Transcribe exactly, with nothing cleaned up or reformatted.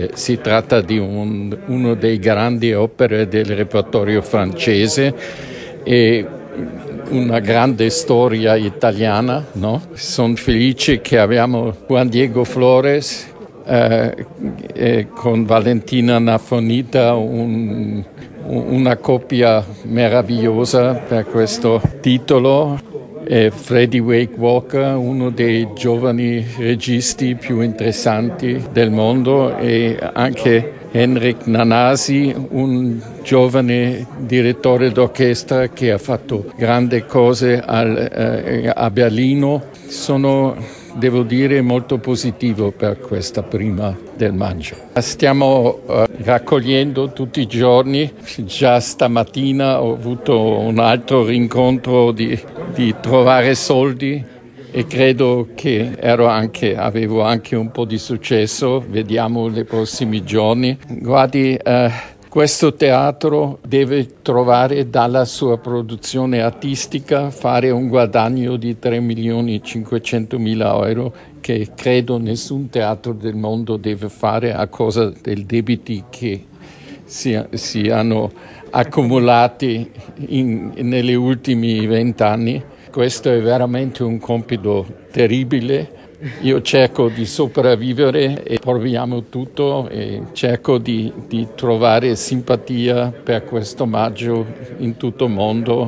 Eh, si tratta di un, uno dei grandi opere del repertorio francese e una grande storia italiana, no? Sono felice che abbiamo Juan Diego Flores eh, e con Valentina Nafonita, un, una coppia meravigliosa per questo titolo. E Freddie Wake Walker, uno dei giovani registi più interessanti del mondo, e anche Henrik Nanasi, un giovane direttore d'orchestra che ha fatto grandi cose al, eh, a Berlino. Sono, devo dire, molto positivo per questa prima del maggio. Stiamo uh, raccogliendo tutti i giorni. Già stamattina ho avuto un altro rincontro di, di trovare soldi e credo che ero anche, avevo anche un po' di successo. Vediamo nei prossimi giorni. Guardi, uh, questo teatro deve trovare dalla sua produzione artistica fare un guadagno di tre milioni e cinquecentomila euro che credo nessun teatro del mondo deve fare a causa dei debiti che si, si hanno accumulati in, negli ultimi vent'anni. Questo è veramente un compito terribile. Io cerco di sopravvivere e proviamo tutto e cerco di, di trovare simpatia per questo maggio in tutto il mondo.